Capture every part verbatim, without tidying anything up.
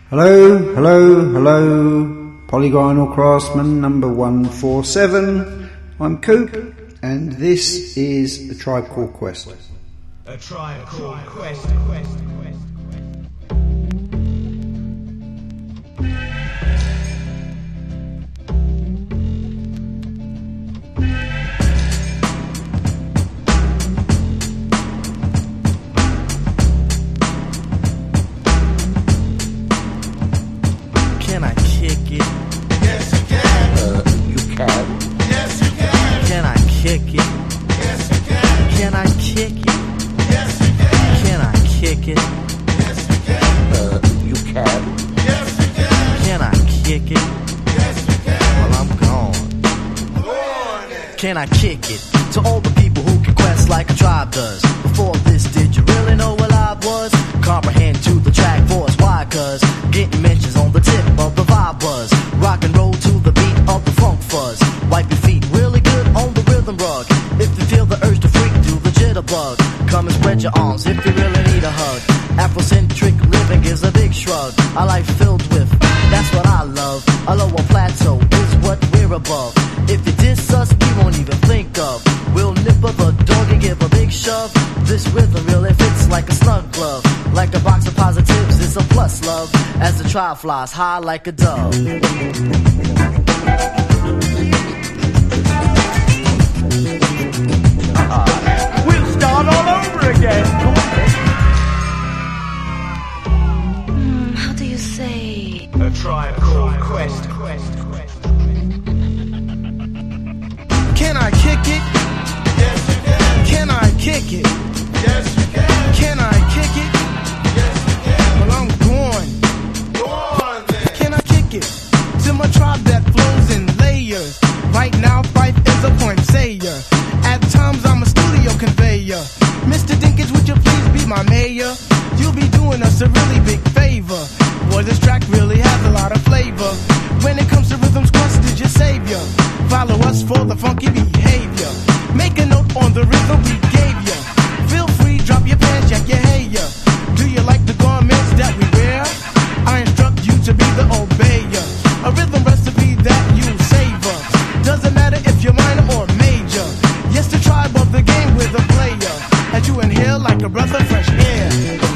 Hello, hello, hello, Polygonal Craftsman number one four seven. I'm Coop, and this is A Tribe Called Quest. A Tribe Called Quest, Quest, Quest, Quest. Can I kick it to all the people who can quest like a tribe does? Before this, did you really know what I was? Comprehend to the track force, why? Cause getting mentions on the tip of the vibe buzz. Rock and roll to the beat of the funk fuzz. Wipe your feet really good on the rhythm rug. If you feel the urge to freak, do the jitterbug. Come and spread your arms if you really need a hug. Afrocentric living is a big shrug. A life filled with, that's what I love. A lower plateau is what we're above. If you diss us, we won't even think of. We'll nipper the dog and give a big shove. This rhythm really fits like a snug glove. Like a box of positives, it's a plus love. As the tribe flies high like a dove. Uh-uh. We'll start all over again. Hmm, how do you say? A Tribe Called Quest, Quest, Quest. Can I kick it? Yes, you can. Can I kick it? Yes, you can. Can I kick it? Yes, you can. Well, I'm going. Go on then. Can I kick it? To my tribe that flows in layers. Right now, Fife is a point sayer. At times, I'm a studio conveyor. Mister Dinkins, would you please be my mayor? You'll be doing us a really big favor. Boy, this track really has a lot of flavor. When it comes to rhythms, Quest is your savior. Follow us for the funky behavior. Make a note on the rhythm we gave ya. Feel free, drop your pants, check your hair. Do you like the garments that we wear? I instruct you to be the obeyer. A rhythm recipe that you savor. Doesn't matter if you're minor or major. Yes, the tribe of the game with a player. As you inhale like a breath of fresh air.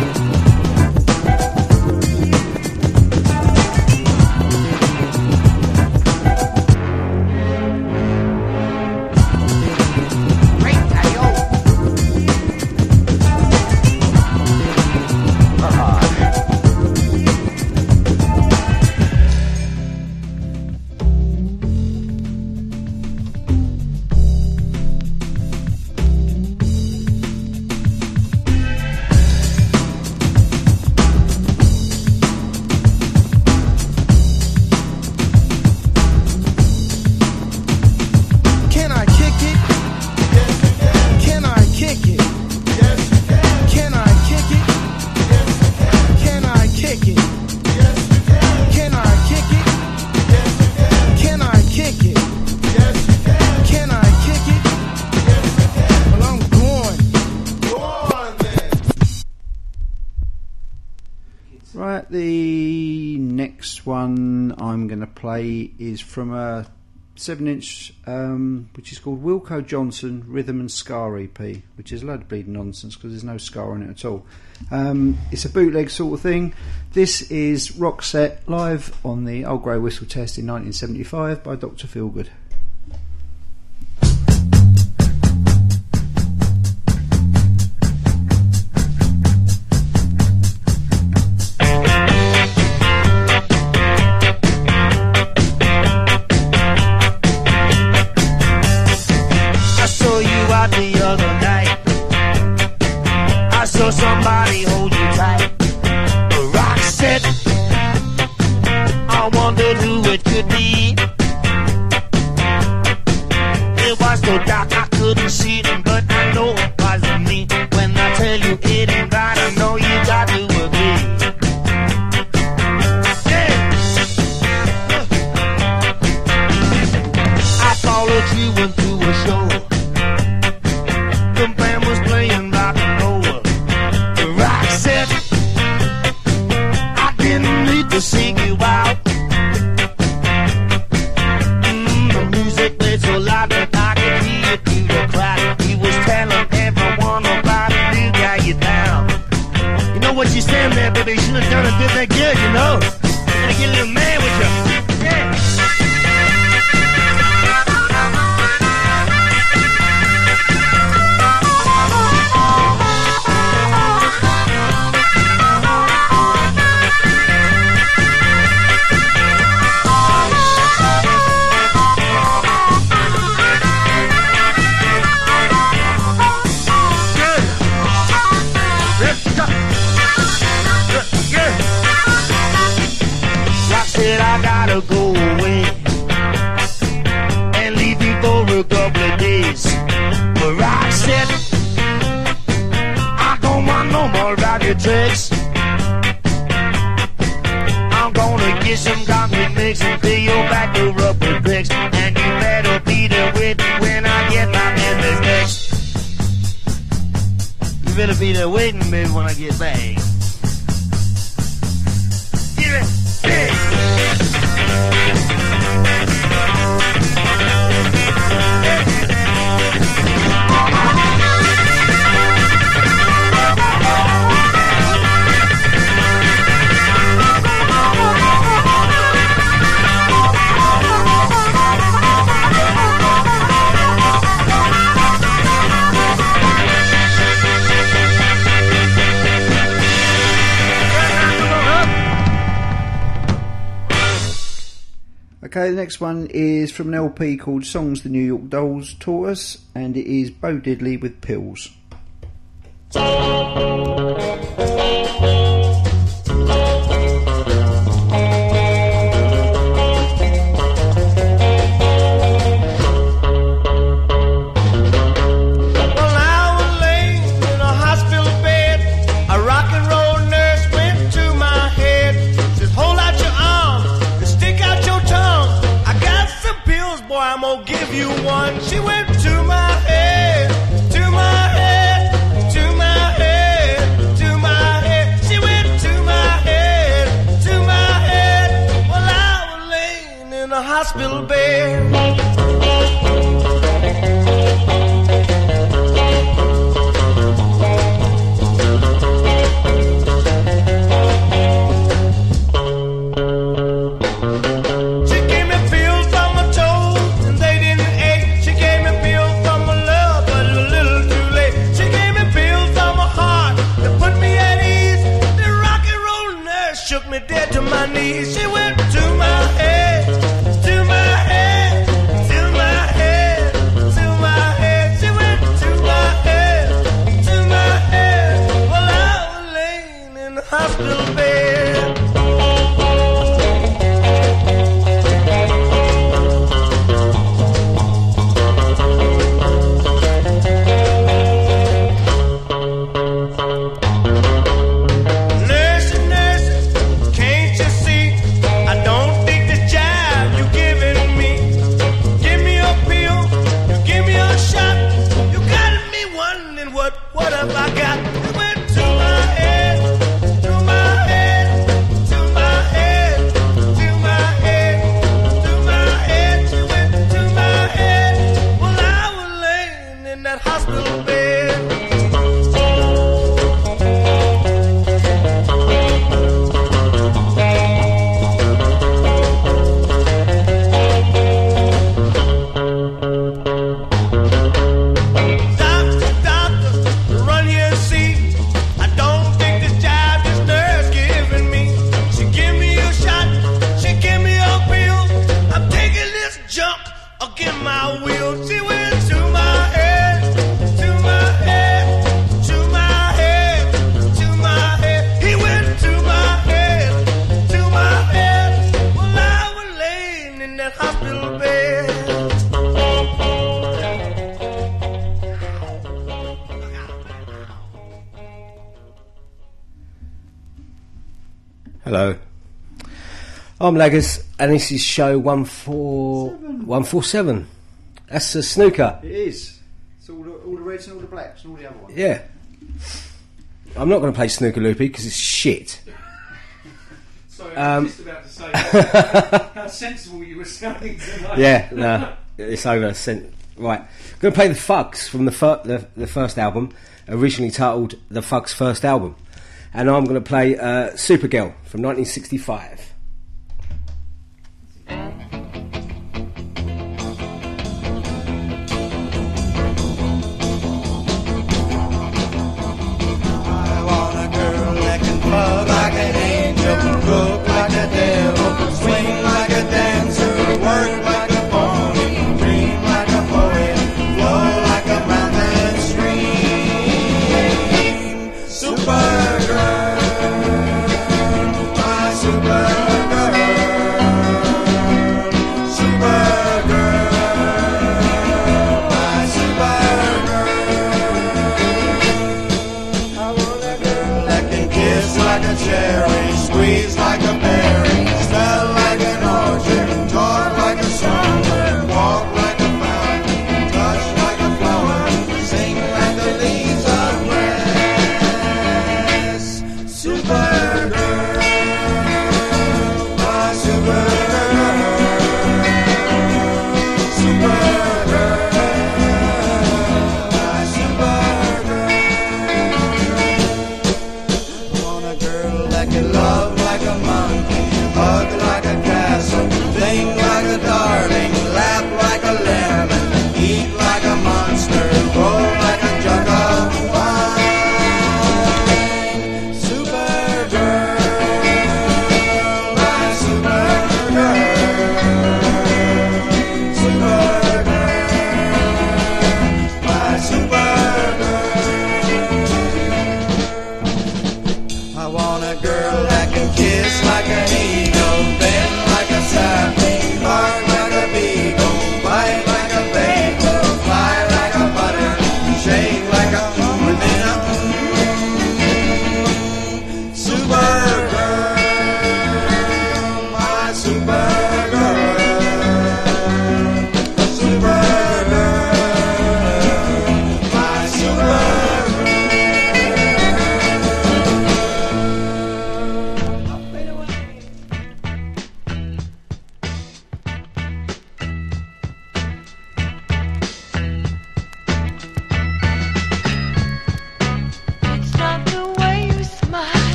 Right, the next one I'm going to play is from a seven inch um, which is called Wilco Johnson Rhythm and Scar E P, which is a load of bleeding nonsense because there's no scar on it at all. Um, it's a bootleg sort of thing. This is Rock Set live on the Old Grey Whistle Test in nineteen seventy-five by Doctor Feelgood. Somebody hold you tight. A rock set. I wondered who it could be. get that good, you know. You're gonna get a little man with you. Yeah. Said I gotta go away and leave you for a couple of days. But Rock said I don't want no more about your tricks. I'm gonna get some concrete mix and fill your back to rubber bricks, and you better be there with me when I get back in the mix. You better be there waiting, baby, when I get back. Give it, hey. Okay, the next one is from an L P called Songs the New York Dolls Taught Us, and it is Bo Diddley with Pills. She went to my head, to my head, to my head, to my head. She went to my head, to my head. While I was laying in a hospital bed. Dead to my knees. She went to my head, to my head, to my head, to my head. She went to my head, to my head. While I was laying in the hospital bed. Hello. I'm Laggers, and this is show one four one four seven. That's a snooker. It is. It's all the, all the reds and all the blacks and all the other ones. Yeah. I'm not going to play Snooker Loopy because it's shit. Sorry, I was um, just about to say how, how sensible you were sounding tonight. Yeah, no, it's over. Right. I'm going to play the Fugs from the, fir- the, the first album, originally titled The Fugs' First Album. and I'm going to play uh, Supergirl from nineteen sixty-five. Hug like an angel, look like a devil, swing like a dancer, work like a pony, dream like a poet, flow like a mountain stream. Supergirl, my supergirl.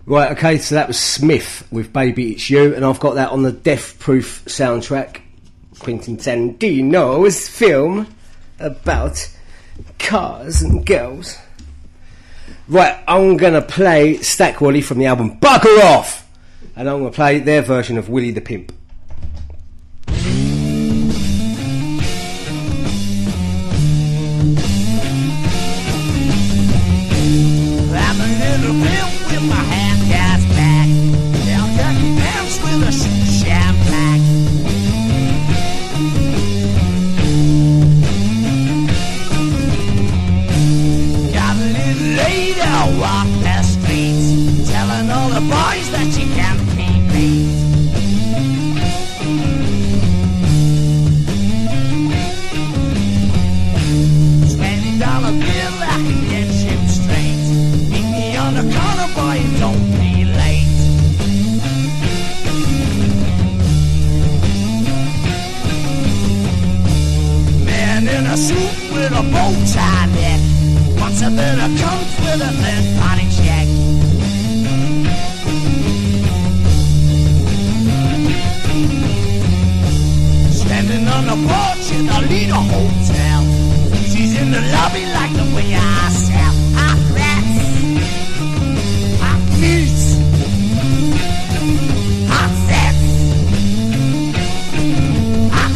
Right, okay, so that was Smith with Baby It's You, and I've got that on the Death Proof soundtrack. Quentin Tarantino's film about cars and girls. Right, I'm going to play Stack Wally from the album Bugger Off, and I'm going to play their version of Willie the Pimp. I'm a little pimp with my half-gas back, down khaki pants with a sham black. Got a little lady out walk the streets, telling all the boys that she can't keep me. Twenty dollar bill, I can get you straight. Meet me on the corner, boy, and don't be late. Man in a suit with a bow tie neck wants a bit of coke with a third party check. Standing on the porch in the Lido Hotel, she's in the lobby like the way I sell hot rats, hot meats, hot sex, hot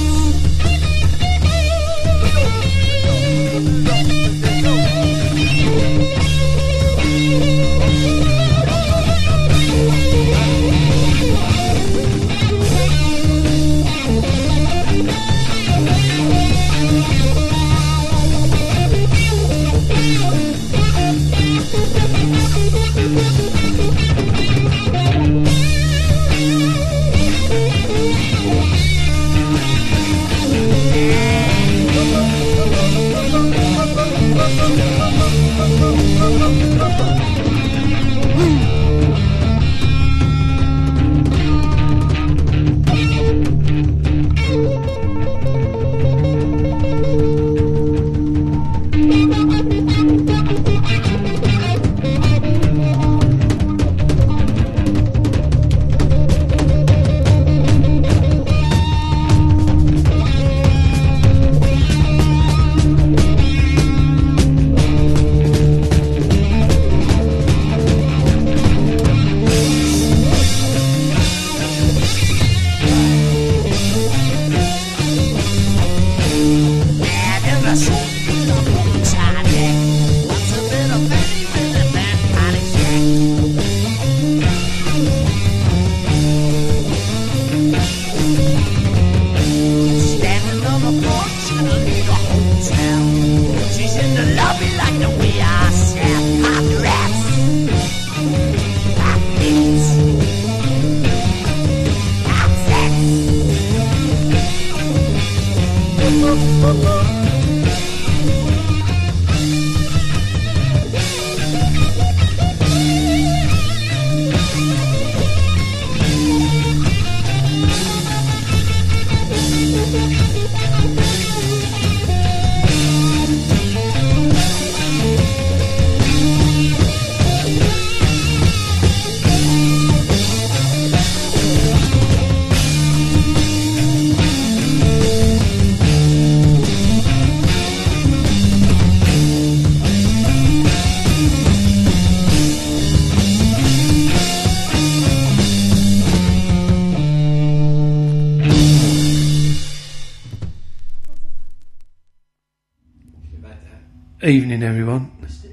Evening, everyone.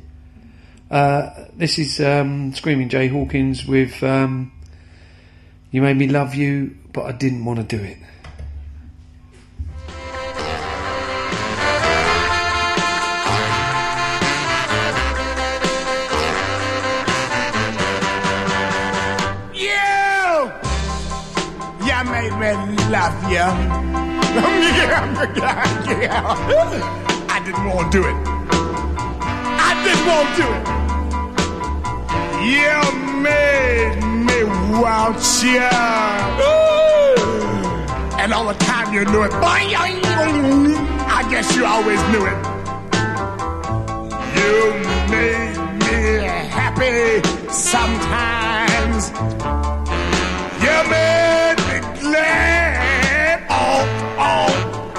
Uh, this is um, Screaming Jay Hawkins with um, You Made Me Love You, but I Didn't Want to Do It. You! You made me love you. yeah, yeah. I didn't want to do it. I didn't want to do it. You made me want you. Ooh. And all the time you knew it. I guess you always knew it. You made me happy sometimes. You made me glad, oh, oh.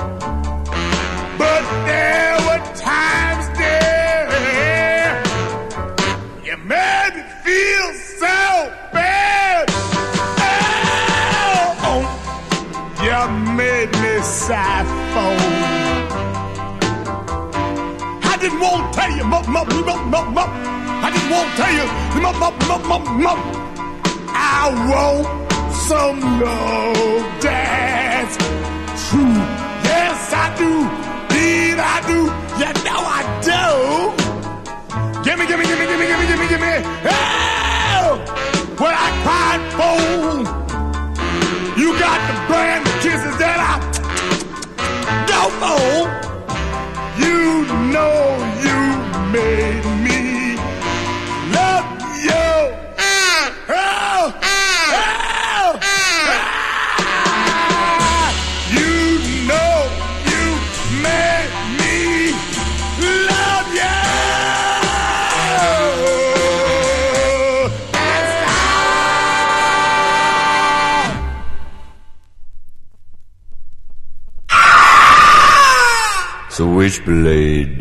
But there were times there you made me feel so bad. Oh, oh. You made me sigh for. I didn't want to tell you, mup, mup, mup, mup, mup. I just won't tell you, mup, mup, mup, mup, mup. I want some love that's true. Yes, I do. Indeed, I do. You know I do. Gimme, gimme, gimme, gimme, gimme, gimme, gimme. Oh! What I cried for. You got the brand of kisses that I go for. You know you made me love you. Oh, oh, oh. You know you made me love you. Switchblade.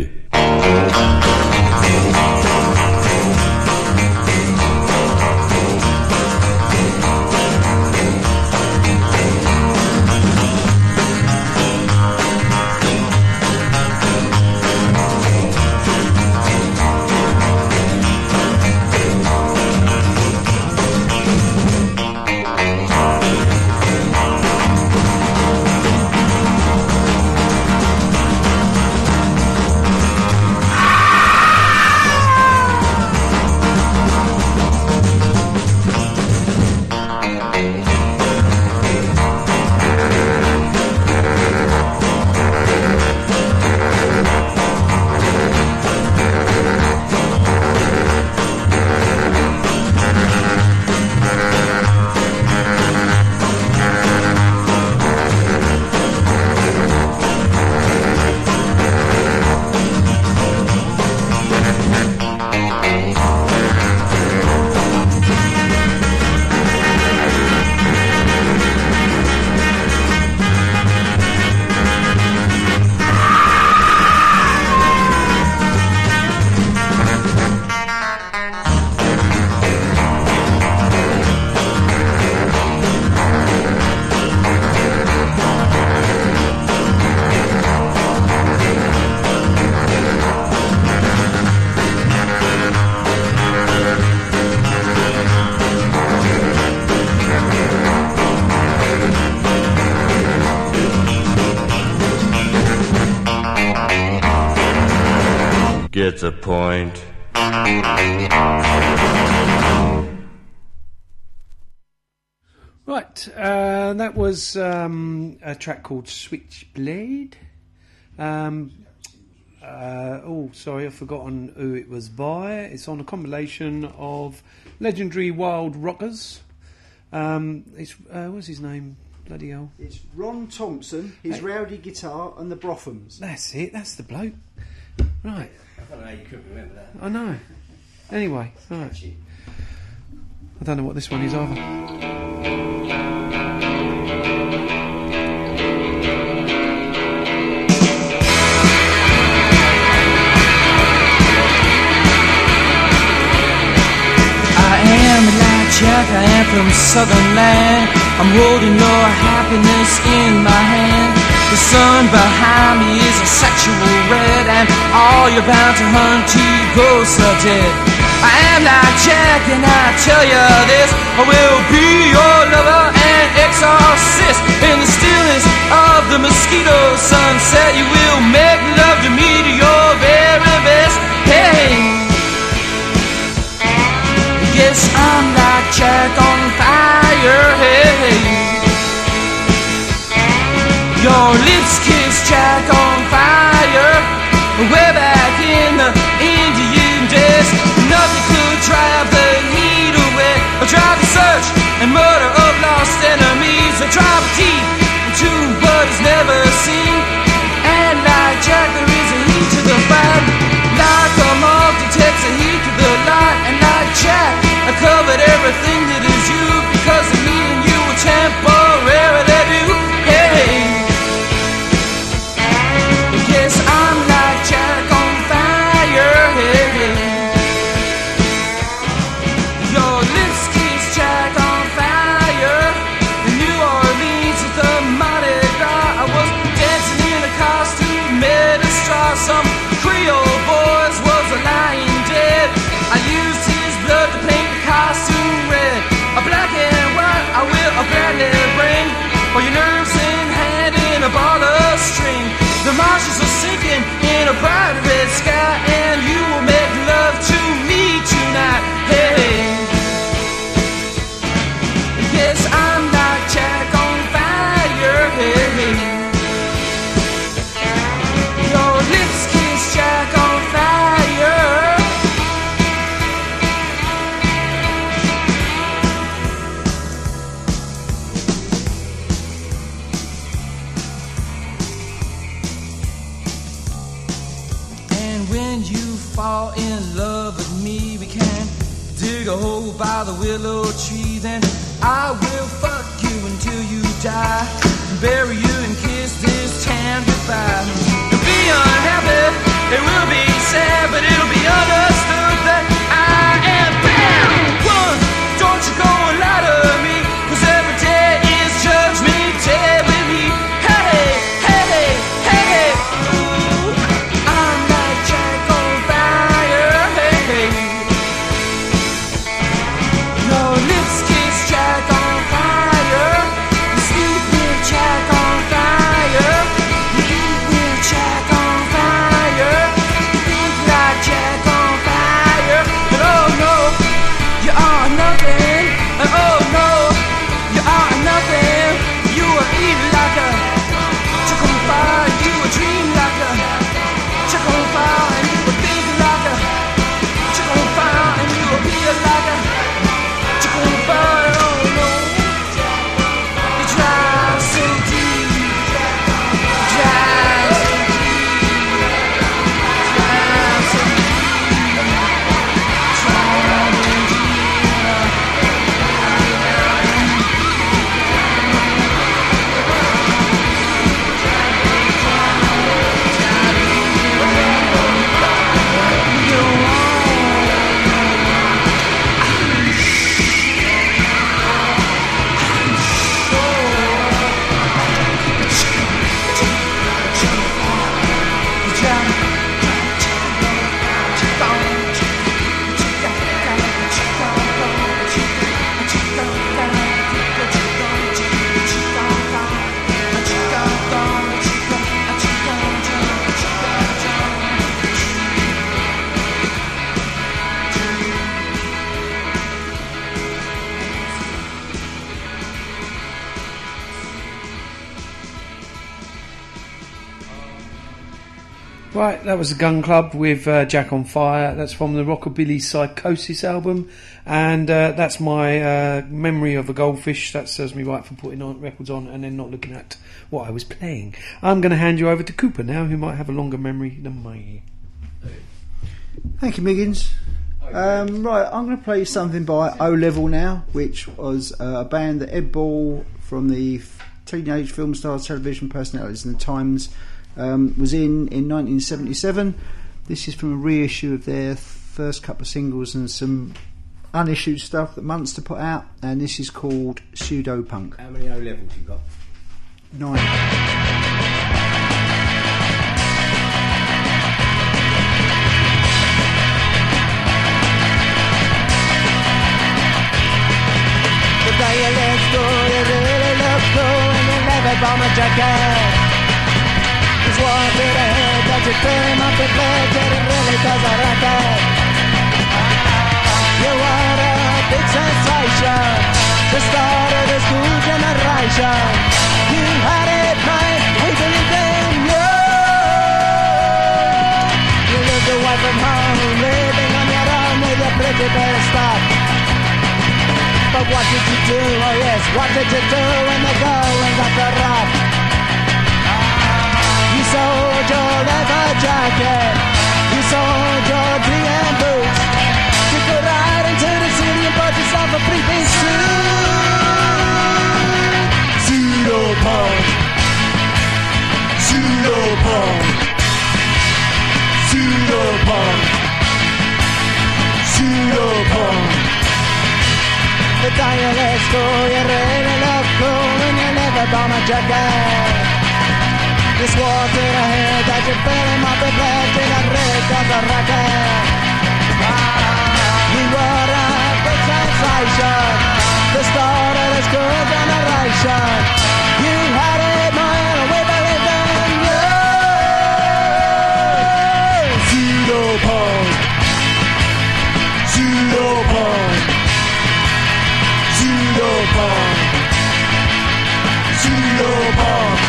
Gets a point. Right, uh, that was um, a track called Switchblade. Um, uh, oh, sorry, I've forgotten who it was by. It's on a compilation of legendary Wild Rockers. Um, it's uh, what's his name? Bloody hell! It's Ron Thompson, his Hey. rowdy guitar, and the Brothams. That's it. That's the bloke. Right. I don't know how you couldn't remember that. I know. Anyway, right. I don't know what this one is either. Jack, I am from southern land. I'm holding your happiness in my hand. The sun behind me is a sexual red, and all you're bound to hunt to ghosts are dead. I am like Jack, and I tell you this, I will be your lover and exorcist. In the stillness of the mosquito sunset, you will make love to me to your very best. Hey, yes, I'm like Jack on fire, hey. Your lips kiss Jack on fire, way back in the Indian days. Nothing could drive the heat away, or drive the search and murder of lost enemies, or drive deep into what is never seen. And like Jack, there is a heat to the fire, like a moth detects a heat to the light. And like Jack, everything that is you, because of me and you will temporarily do. Hey, yes, I'm like Jack on fire. Hey, your lips kiss Jack on fire. In New Orleans at the Mardi Gras, I was dancing in a costume made of straw. Some Creole boys was lying dead. I used his blood to paint the costume red. A black and white I will gladly bring. For your nerves in hand in a ball of string. The marshes are sinking in a bright red sky, and you will make love to me tonight. Hey, yes, I'm like Jack on fire. Hey, your lips kiss Jack on fire. And when you fall in love with me, we can dig a hole by the willow tree. Then I will fuck you until you die, bury you and kiss this town goodbye. You'll be unhappy, it will be sad, but it'll be understood that I am bad. One, don't you go and lie to me, 'cause every day is judgment day with me. Hey, hey, hey, ooh, I'm like Jack on fire. Hey, hey, your lips kiss Jack on fire. You sleep with Jack on fire. You eat with Jack on fire. You think like Jack on fire. But oh no, you are nothing. And oh no, you are nothing. You will eat like a Jack on fire. You will dream like a Jack on fire. And you will think like a Jack on fire. And you will be like a Jack on fire. Oh no, you drive so deep. Drive so deep. Drive so deep. Drive so deep. Right, that was the Gun Club with uh, Jack on Fire. That's from the Rockabilly Psychosis album, and uh, that's my uh, memory of a goldfish. That serves me right for putting on records on and then not looking at what I was playing. I'm going to hand you over to Cooper now, who might have a longer memory than me. Thank you, Miggins. Um, right, I'm going to play something by O Level now, which was uh, a band that Ed Ball from the f- Teenage Film Stars Television Personalities and the Times um, was in in nineteen seventy-seven. This is from a reissue of their first couple of singles and some unissued stuff that Munster put out, and this is called Pseudo Punk. How many O levels you got? Nine. Your legs go, you really look cool, and you never bomb a jacket. Just one bit ahead, that you came up with legs, and it really does a racket. You were a big sensation, the start of the school generation. You had it right, we believed in you. You lived away from home, living on your own with your pretty bit of stuff. But what did you do, oh yes, what did you do when the going got the rough? You sold your leather jacket, You sold your G M boots. You could ride into the city and bought yourself a pretty the dialect's cool, you really look cool when you never bomb a jacket. This war to the head that you fill him up with lead in a rig of the racket. We were a big sensation, the start of this cool generation. You had it, man, and we believed in you. Pseudopunk, pseudopunk, pseudopunk, pseudopunk.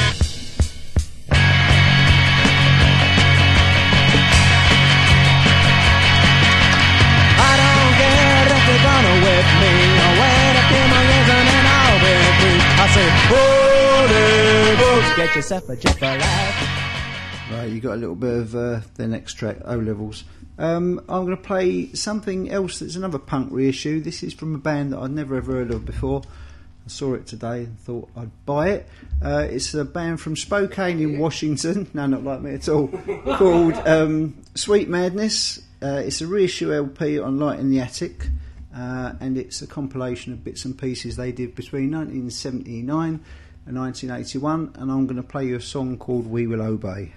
I don't care if you're gonna whip me, or wait a few more years and then I'll be free. I say, holy books, get yourself a jet for life. Right, you got a little bit of uh, their next track, O Levels. Um, I'm going to play something else that's another punk reissue. This is from a band that I'd never ever heard of before. I saw it today and thought I'd buy it. Uh, it's a band from Spokane in Washington. No, not like me at all. Called um, Sweet Madness. Uh, it's a reissue L P on Light in the Attic. Uh, and it's a compilation of bits and pieces they did between nineteen seventy-nine and nineteen eighty-one. And I'm going to play you a song called We Will Obey.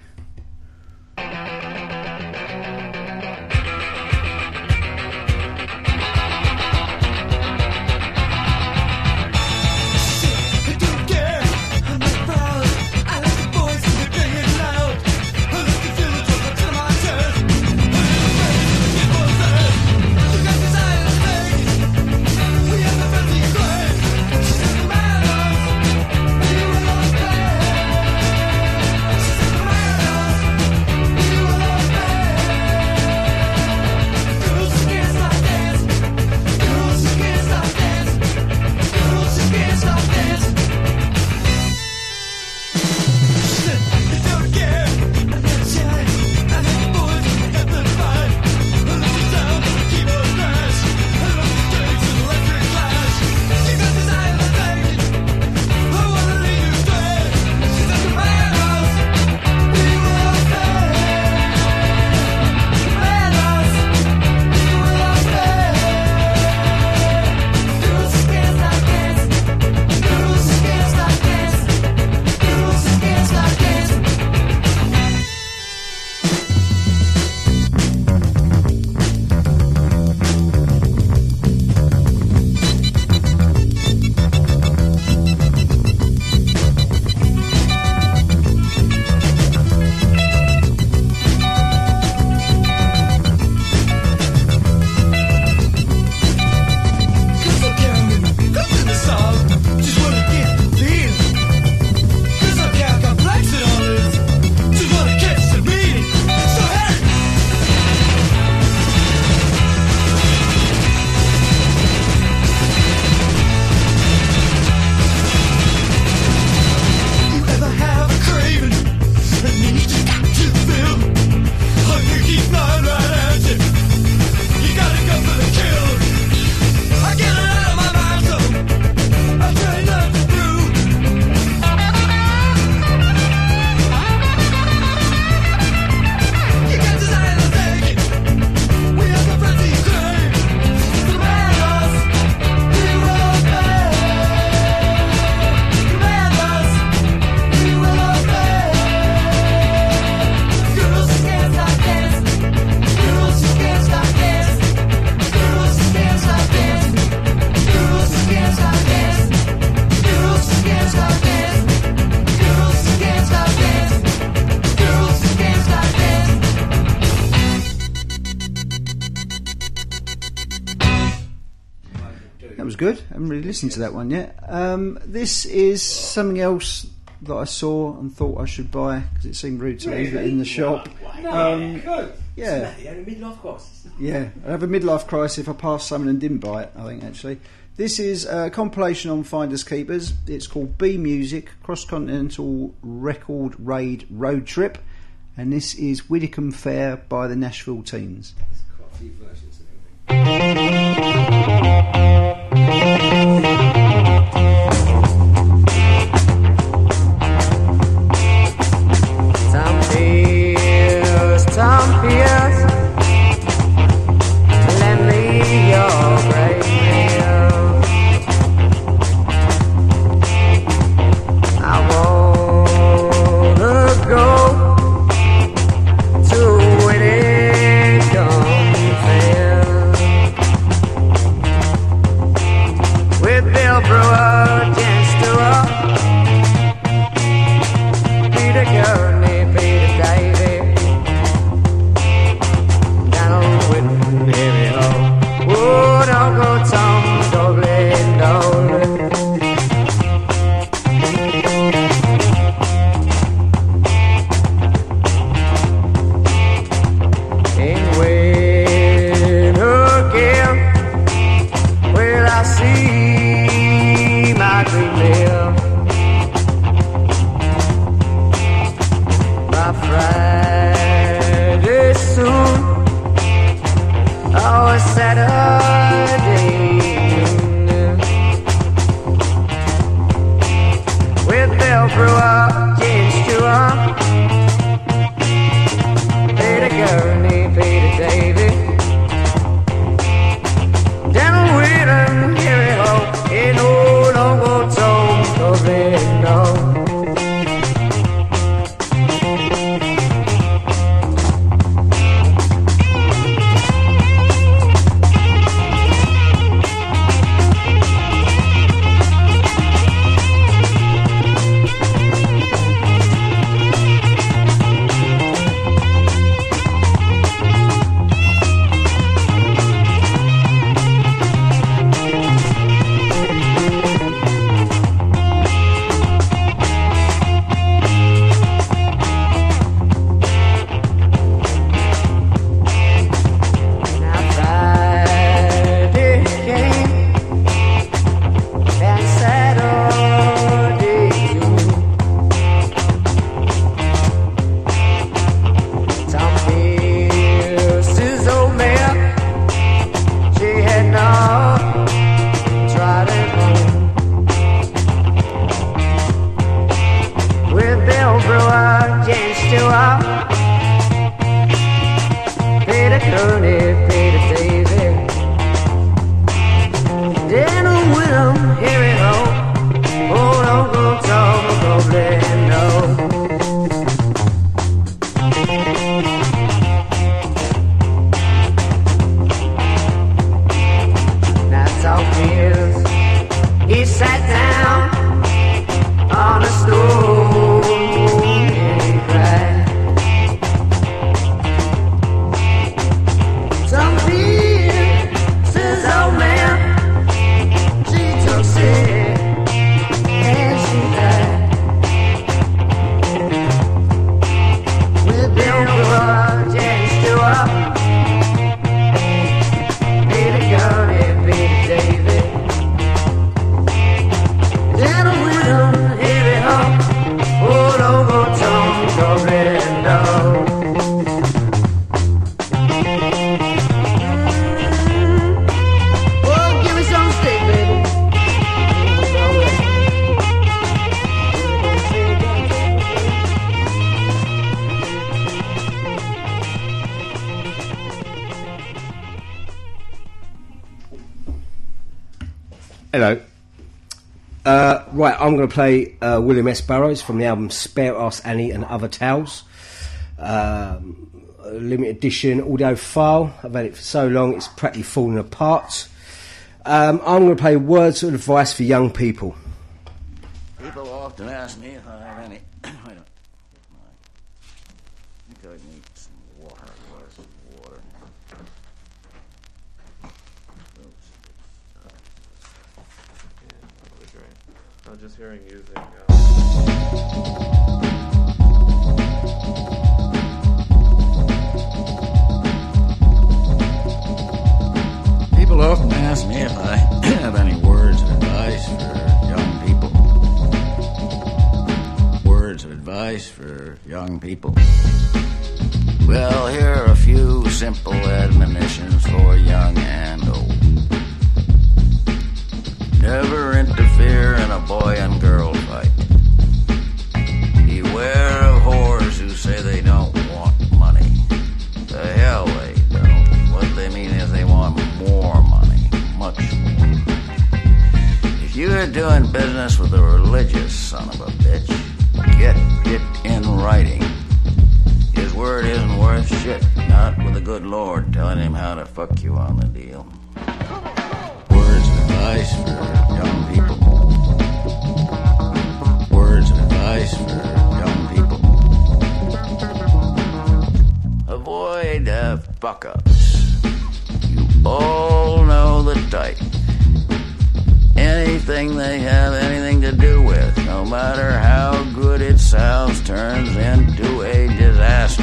Good. I haven't really listened to that one yet. Um, this is something else that I saw and thought I should buy because it seemed rude to leave it in the shop. Um, yeah, midlife crisis. Yeah, I'd have a midlife crisis if I passed something and didn't buy it. I think actually, this is a compilation on Finders Keepers. It's called B Music Cross Continental Record Raid Road Trip, and this is Widdicombe Fair by the Nashville Teens. There's quite a few versions of everything. Some fears, some fears, lend me your brave will. I see my dream live. My Friday soon, oh, it's Saturday. With Bill Brewer, James Stewart, Peter Gurney, Peter David, Daniel Whelan, Harry Hope, in old Uncle Tom, Dublin, no. Hello. Uh, right, I'm going to play uh, William S. Burroughs from the album Spare Ass Annie and Other Tales. Um, a limited edition audio file. I've had it for so long it's practically falling apart. Um, I'm going to play Words of Advice for Young People. People often ask me if I have any... I don't... I think I need some water. Where's some water? I was just hearing using. Uh... People often ask me if I have any words of advice for young people. Words of advice for young people. Well, here are a few simple admonitions for young and old. Never interfere in a boy and girl fight. Beware of whores who say they don't want money. The hell they don't. What they mean is they want more money. Much more. If you're doing business with a religious son of a bitch, get it in writing. His word isn't worth shit. Not with the good Lord telling him how to fuck you on the deal. Words of advice for young people. Words of advice for young people. Avoid uh, fuck-ups. You all know the type. Anything they have anything to do with, no matter how good it sounds, turns into a disaster.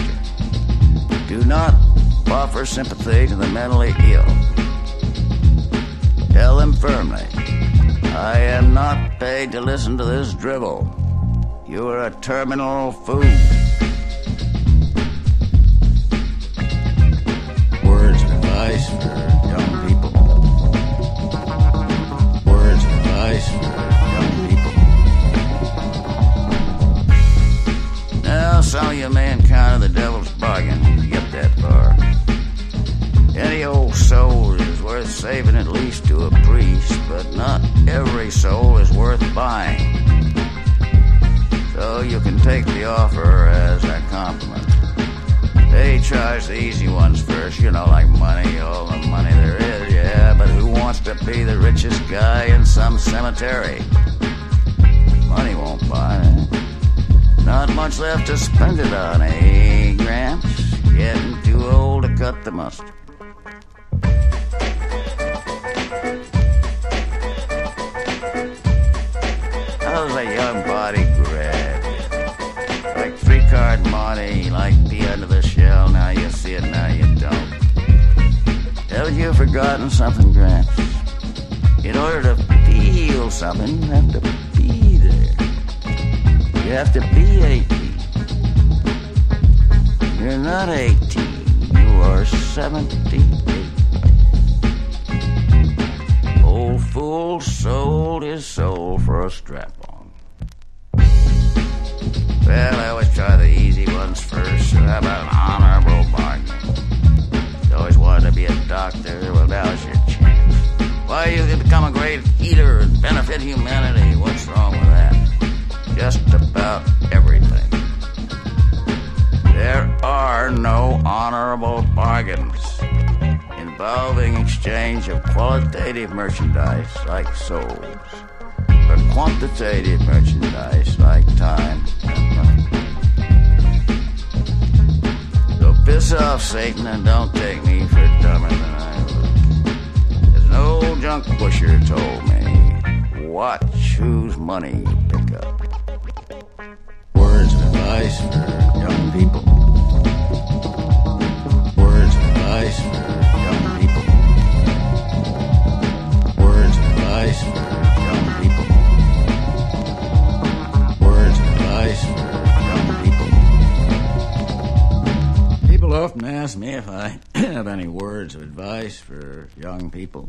Do not offer sympathy to the mentally ill. Tell them firmly, I am not paid to listen to this drivel. You are a terminal fool. Words of advice for young people. Words of advice for young people. Now, some of you may encounter the devil's bargain when you get that far. Any old soul is worth saving at least to a priest, but not every soul is worth buying. So you can take the offer as a compliment. They charge the easy ones first, you know, like money, all the money there is, yeah, but who wants to be the richest guy in some cemetery? Money won't buy. Not much left to spend it on, eh, Gramps? Getting too old to cut the mustard. How's a young body grab you? Like three-card money, like the end of the shell, now you see it, now you don't. Haven't you forgotten something, Gramps? In order to feel something, you have to be there. You have to be eighteen. You're not eighteen, you are seventy-eight. Old fool sold his soul for a strap-on. Well, I always try the easy ones first, so how about an honorable bargain? You always wanted to be a doctor, well, now's your chance. Why, you can become a great healer and benefit humanity. What's wrong with that? Just about everything. There are no honorable bargains involving exchange of qualitative merchandise like souls, or quantitative merchandise like time and money. So piss off, Satan, and don't take me for dumber than I look. As an old junk pusher told me, watch whose money you pick up. Words of advice for young people. Words of advice for young people. Words of advice for young people. Words of advice for young people. People often ask me if I have any words of advice for young people.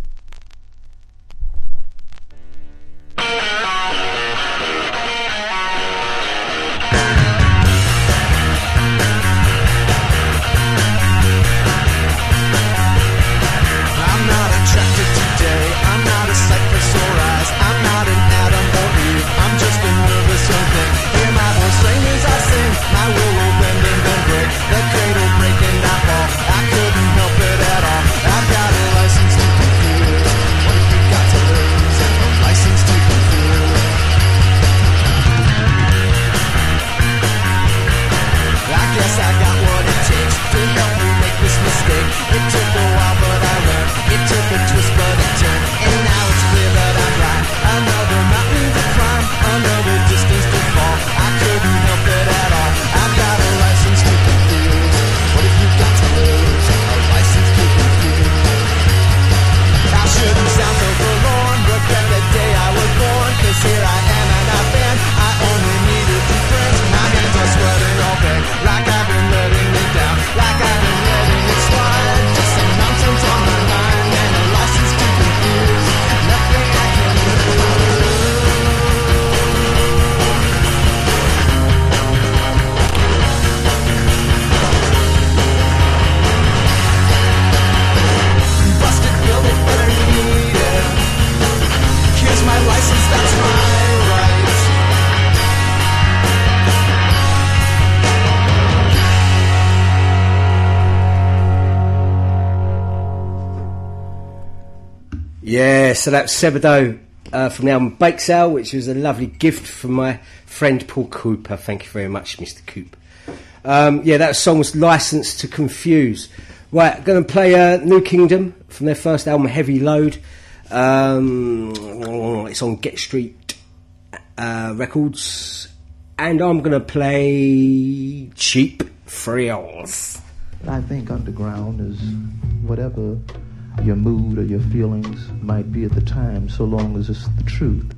Yeah, so that's Sebadoh uh, from the album Bake Sale, which was a lovely gift from my friend Paul Cooper. Thank you very much, Mister Coop. Um, yeah, that song was Licensed to Confuse. Right, going to play uh, New Kingdom from their first album, Heavy Load. Um, it's on Get Street uh, Records. And I'm going to play Cheap Thrills. I think underground is whatever your mood or your feelings might be at the time, so long as it's the truth.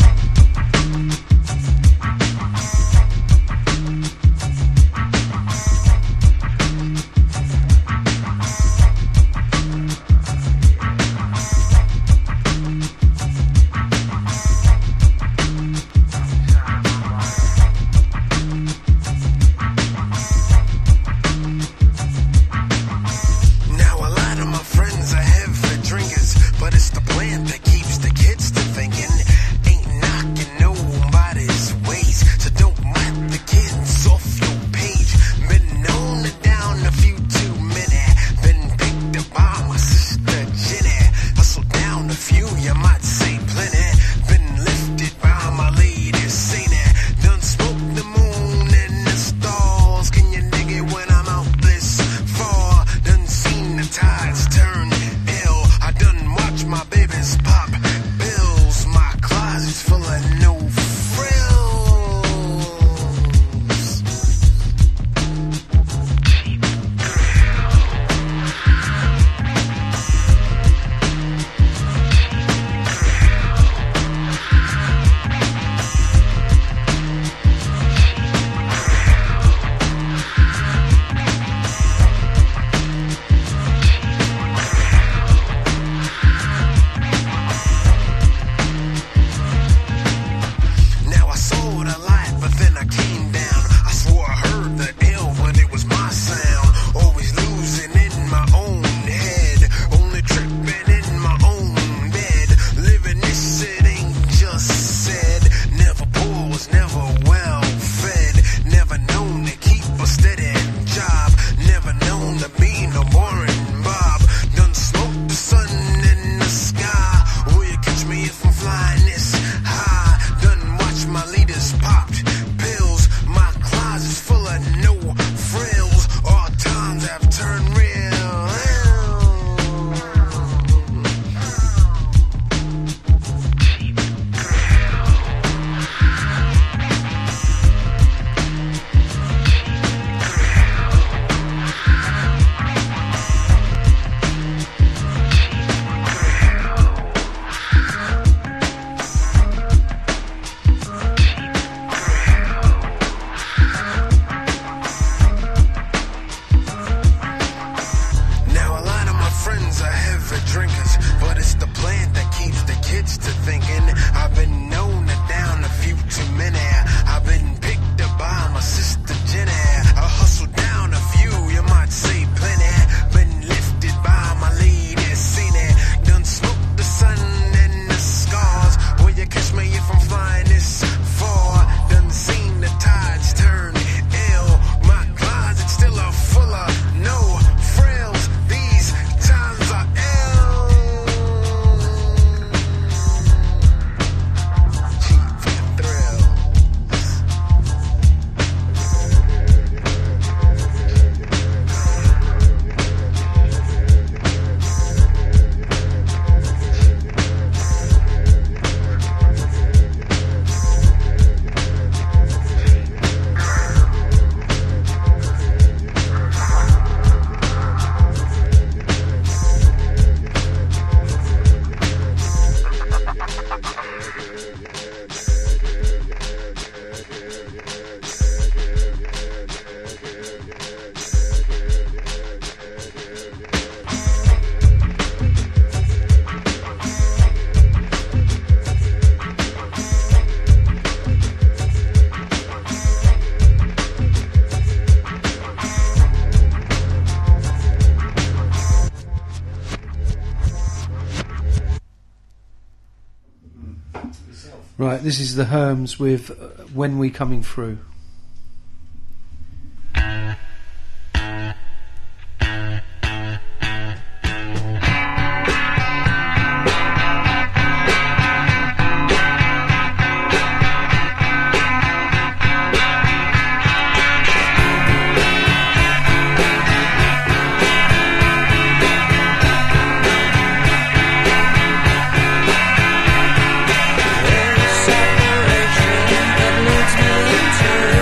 Right, this is the Herms with uh, When We Coming Through. Separation that leads me into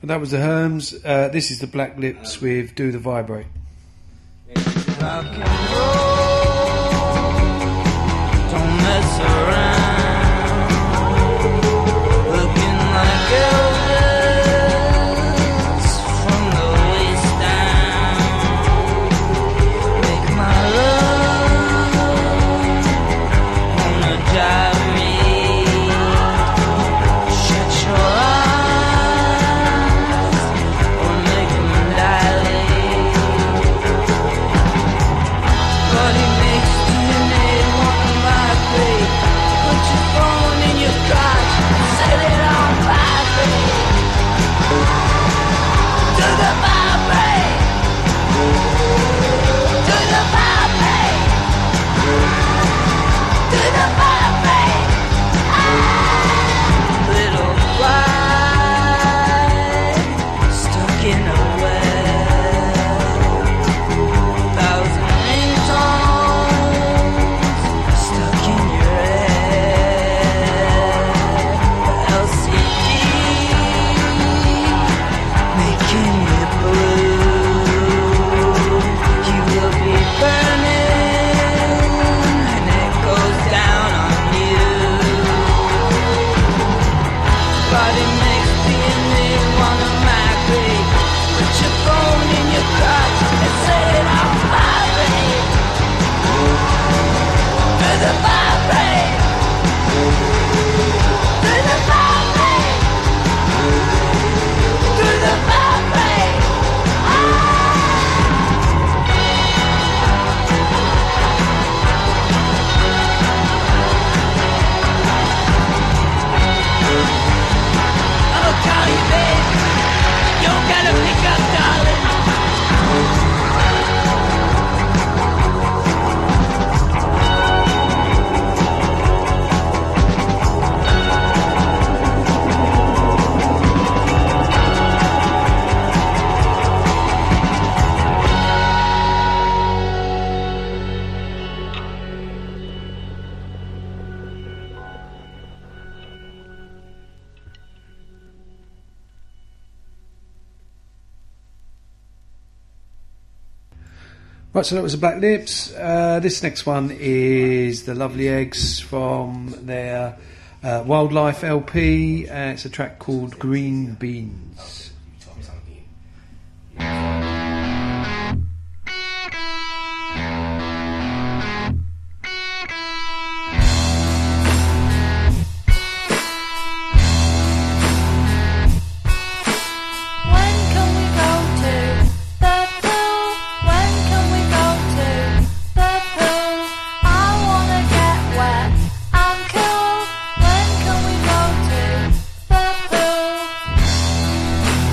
that was the Herms. Uh, this is the Black Lips with Do the Vibrate. Rock and roll, don't mess around, looking like Elvis from the waist down. Make my love wanna drive me. Shut your eyes or make them dilate. But he makes D N A wanna migrate. Put your phone in your crotch and set it on vibrate. Do the vibrate. Do the vibrate. Do the vibrate. Ah! Little fly stuck in a well. Thousand ringtones stuck in your head. L C D making you blue. You will be burning and it goes down on you. Body makes D N A wanna migrate. Put your phone in your crotch and set it on vibrate. Do the vibrate. Do the vibrate. Do the vibrate. I'ma call you, babe. You don't gotta pick up, darling. Right, so that was the Black Lips. Uh, this next one is the Lovely Eggs from their uh, Wildlife L P. Uh, it's a track called Green Beans. When can we go to the pool? When can we go to the pool? I wanna get wet and cool. When can we go to the pool?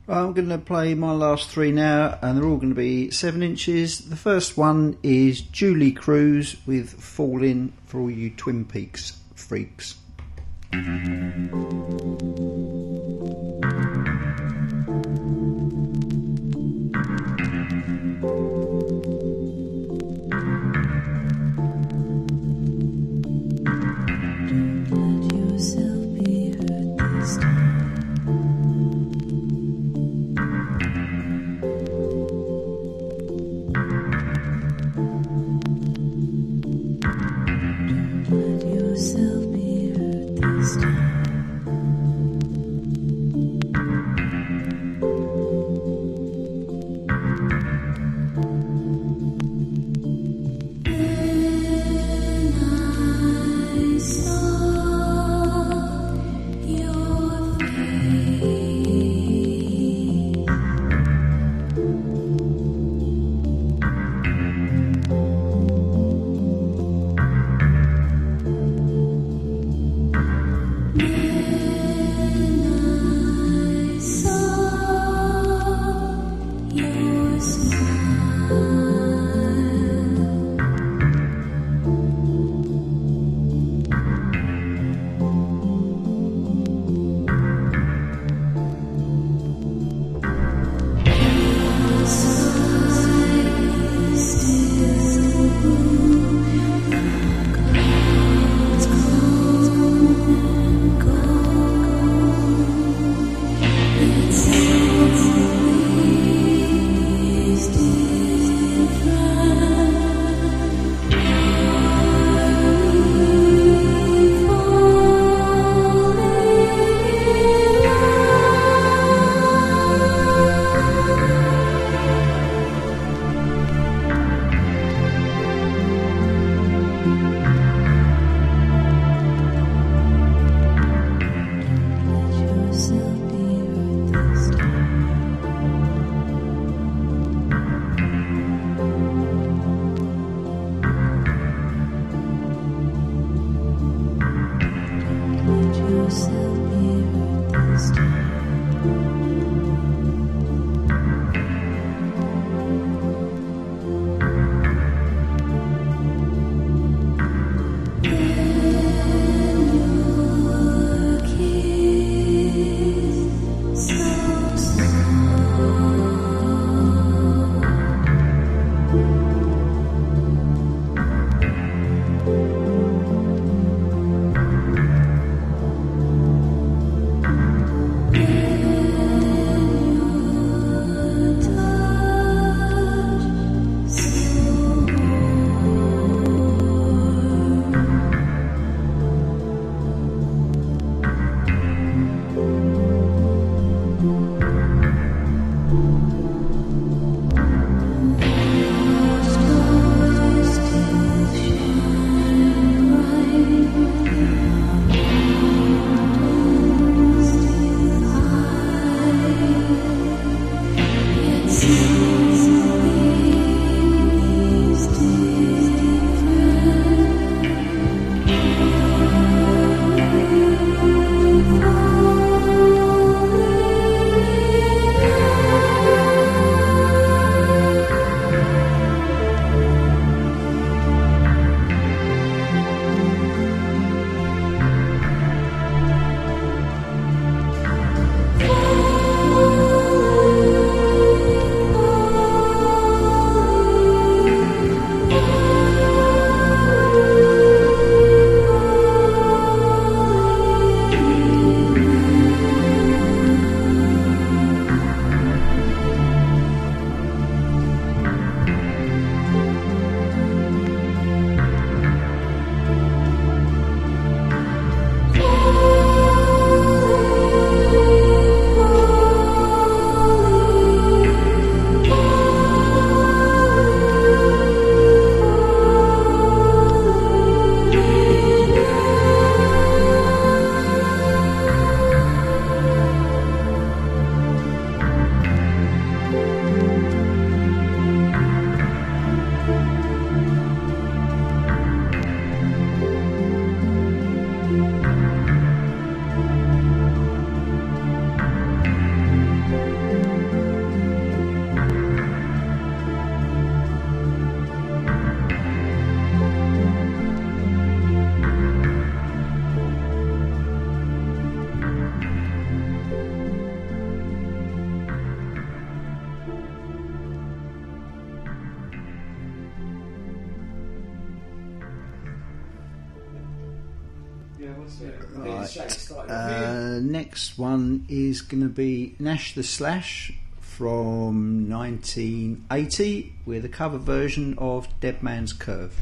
I'm going to play my last three now, and they're all going to be seven inches. The first one is Julie Cruz with Fall In, for all you Twin Peaks freaks. Yourself be hurt this time. Right. Uh, next one is going to be Nash the Slash from nineteen eighty with a cover version of Dead Man's Curve.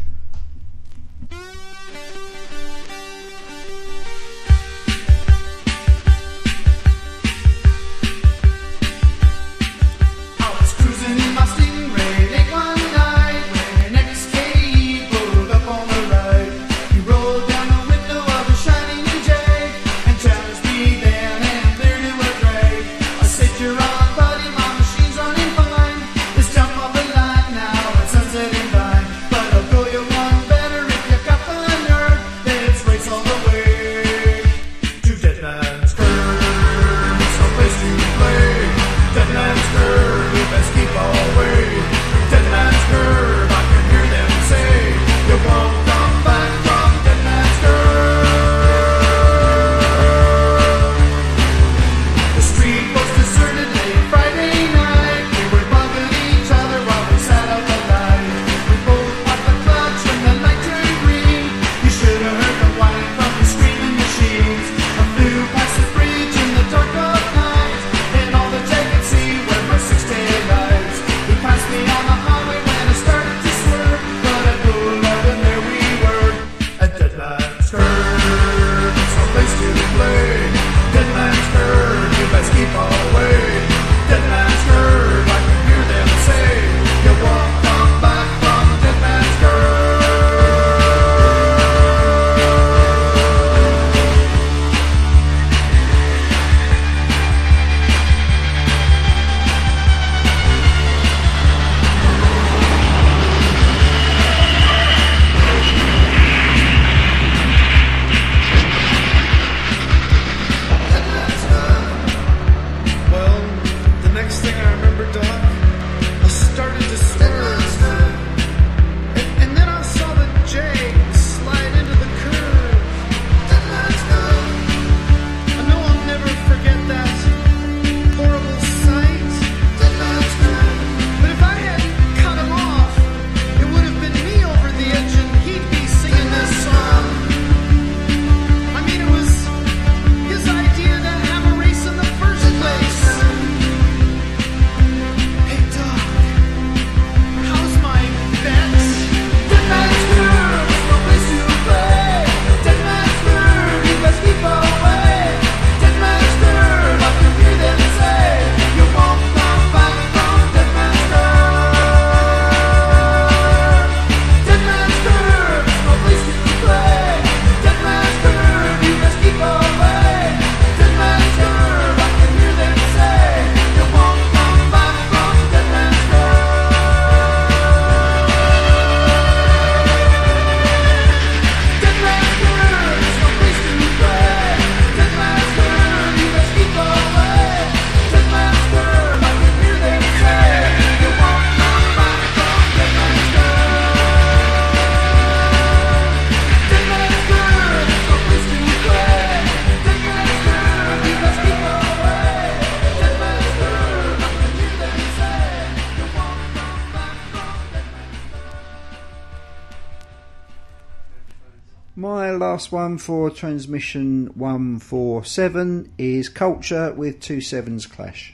My last one for transmission one four seven is Culture with two sevens Clash.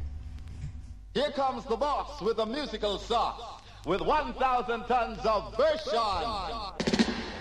Here comes the boss with a musical sauce, with one thousand tons of version.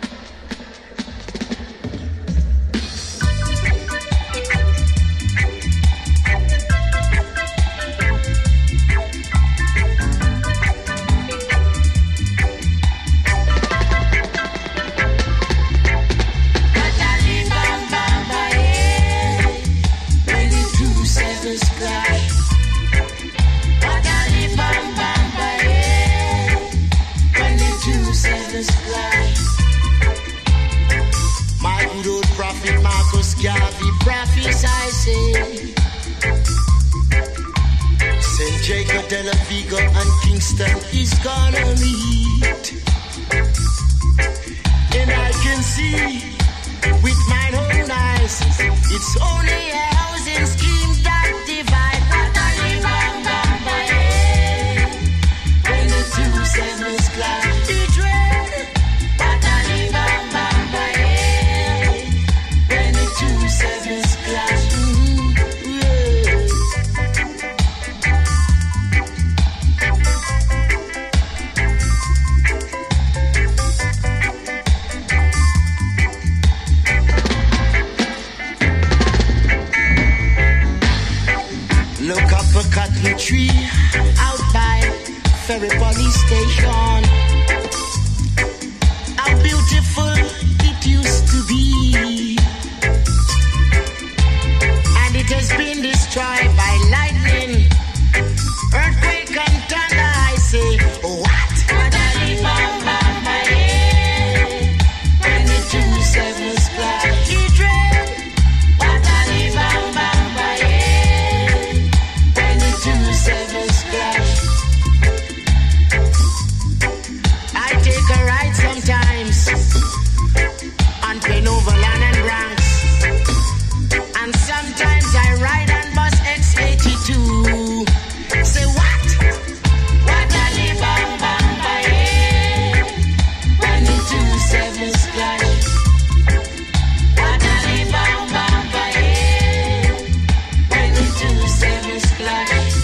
My good old prophet Marcus Garvey prophesy say Saint Jacob, Del Vigo and Kingston is gonna meet, and I can see with my own eyes it's only a housing scheme that divide. When the two sevens clash, it red. up a cotton tree out by Ferry Police Station. How beautiful it used to be, and it has been destroyed by lightning, earthquake and thunder. I say, what? When the two sevens clash, he dread. When the two sevens clash, I take a ride sometimes on Penoverland and Bronx, and sometimes I ride on bus X eighty-two. Say what? What a li bam bam ba yeah. When the two sevens clash, what a li bam bam ba yeah. When the two sevens clash.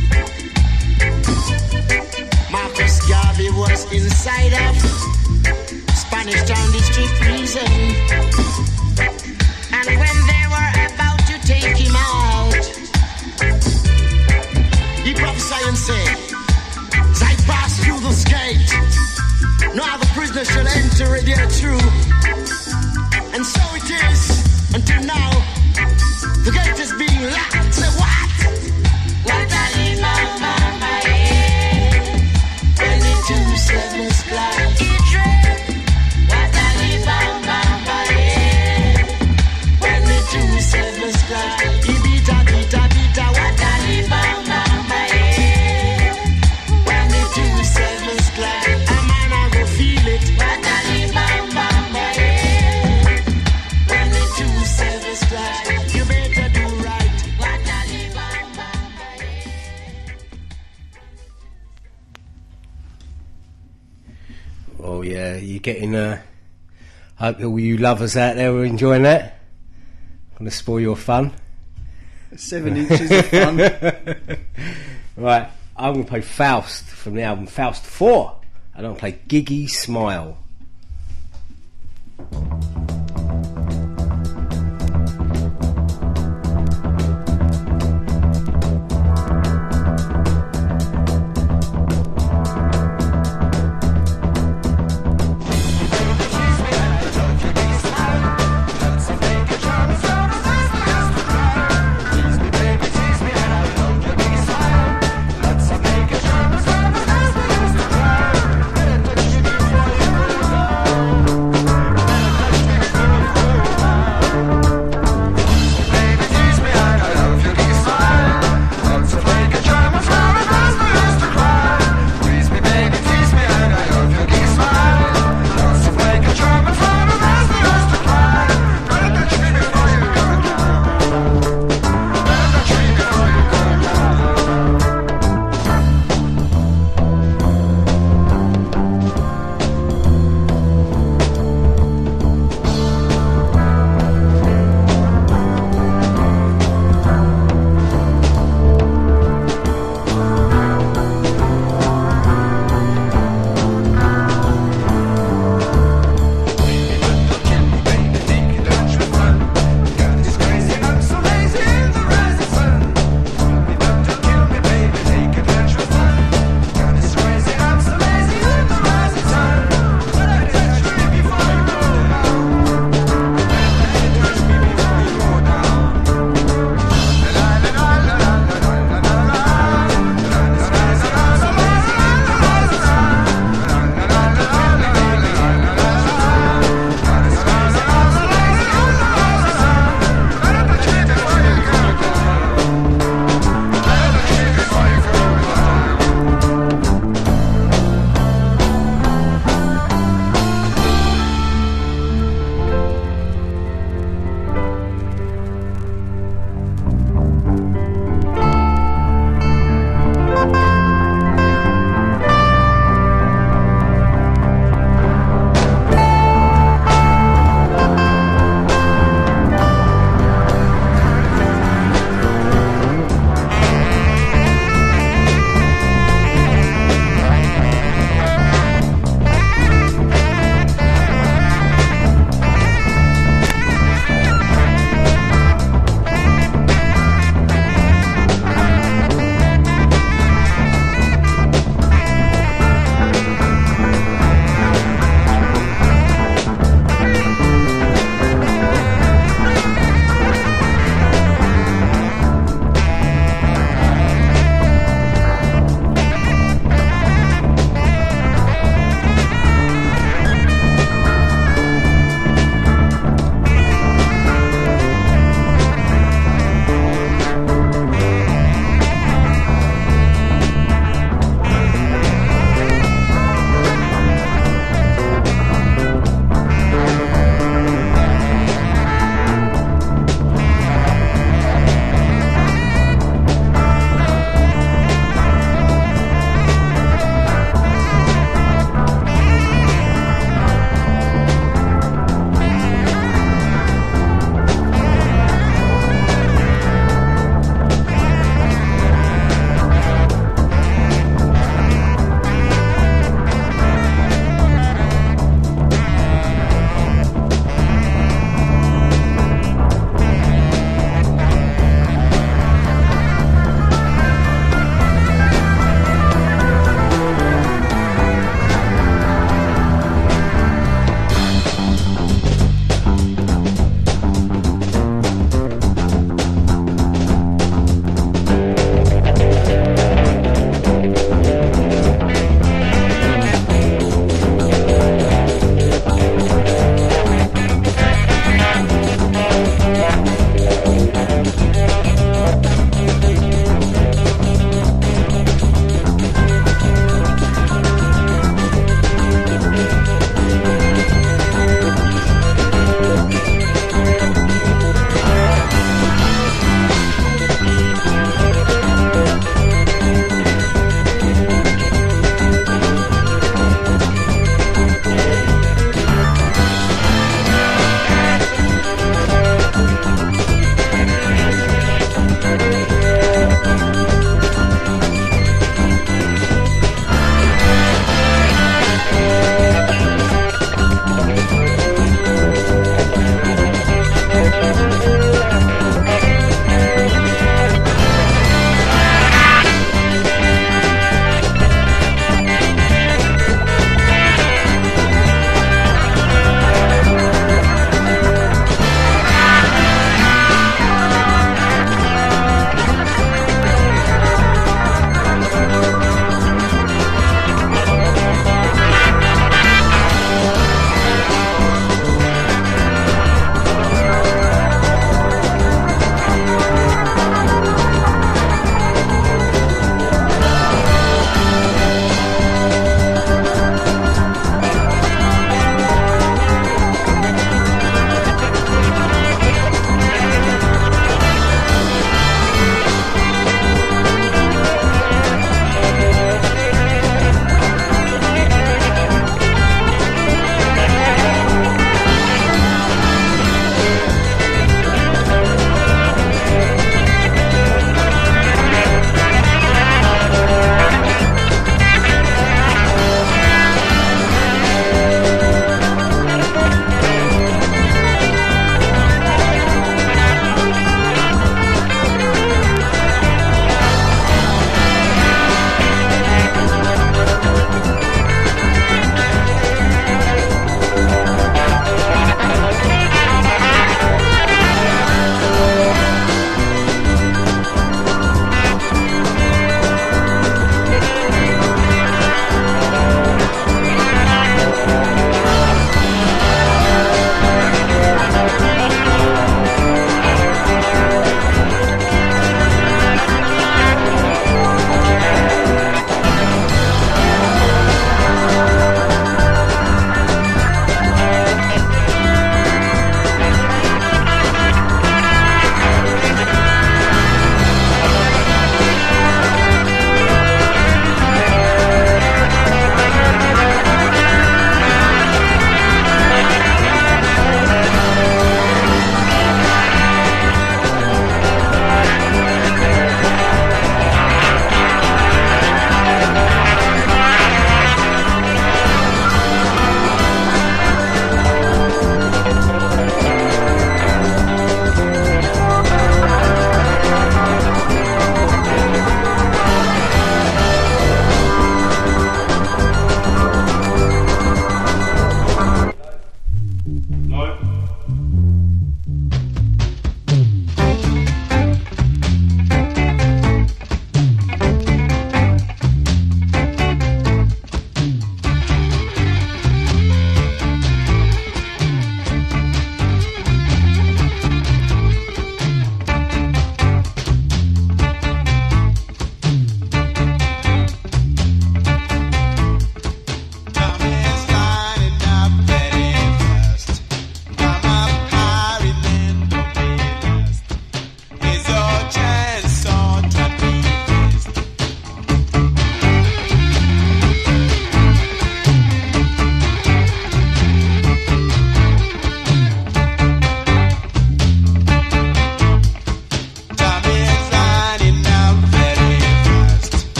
Marcus Garvey was inside of Spanish Town District Prison, and when they were about to take him out, he prophesied and said, as I pass through this gate, no other prisoner shall enter it there through. And so it is until now. The gate is being locked. Say what? What a li bam bam ba yeah. When the two sevens clash, he dread. What a li bam bam ba yeah. When the two sevens clash, he beat a beat a beat a. What a li bam bam ba yeah. When the two sevens clash, a man a go feel it. What a li bam bam ba yeah. When the two sevens clash, you better do right. What a li bam bam ba yeah. Oh yeah, you're getting. Uh, hope all you lovers out there are enjoying that. I'm gonna spoil your fun. Seven inches of fun. Right, I'm gonna play Faust from the album Faust Four, and I'm gonna play Giggy Smile. Let's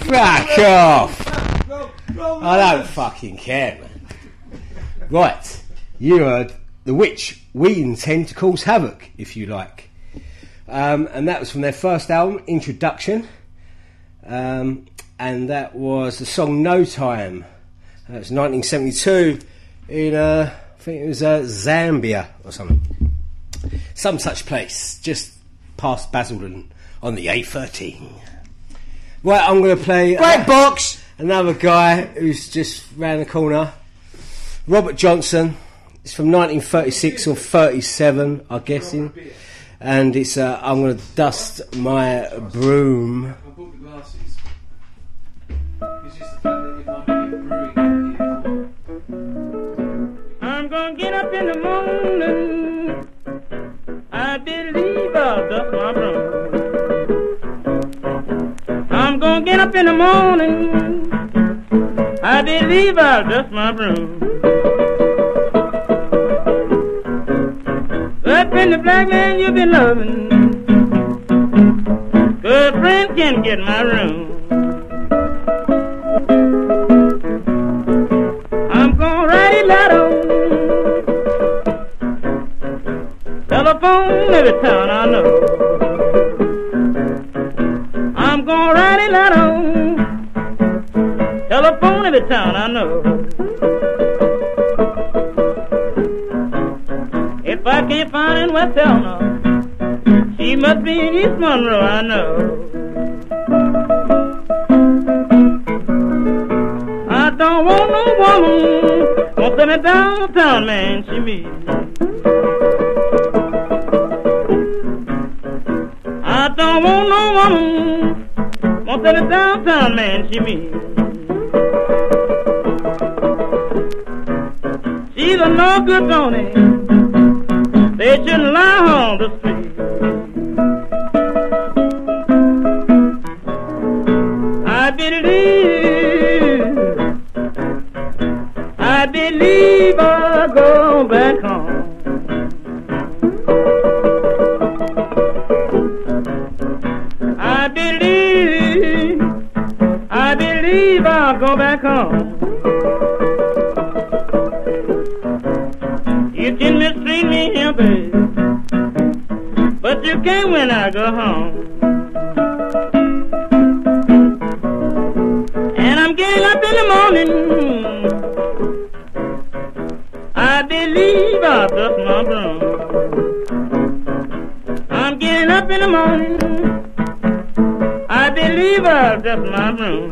Fuck off! I don't fucking care, man. Right, you heard The Witch We Intend to Cause Havoc, if you like. Um, and that was from their first album, Introduction. Um, and that was the song No Time. That was nineteen seventy-two in, uh, I think it was uh, Zambia or something. Some such place, just past Basildon on the A thirteen. Right, I'm going to play... Black uh, Box! Another guy who's just round the corner. Robert Johnson. It's from nineteen thirty-six or thirty-seven, I'm guessing. And it's uh, I'm going to dust my broom. I bought the glasses. It's just the fact that if I'm brewing I'm going to get up in the morning. I believe I'll dust my broom. I'm going to get up in the morning. I believe I'll dust my broom. Up in the black man you've been loving, good friend can get my room. I'm gonna write it letter, telephone every town I know. I'm gonna write it letter, telephone every town I know. If I can't find in West Elma, she must be in East Monroe, I know. I don't want no woman, won't send me downtown, man, she me. I don't want no woman, won't send me downtown, man, she me. She's a no good Tony. They shouldn't lie on the street. I believe, I believe I'll go back home. I believe, I believe I'll go back home. You can mistreat me here, babe, but you can't when I go home. And I'm getting up in the morning, I believe I'll dust my broom. I'm getting up in the morning, I believe I'll dust my broom.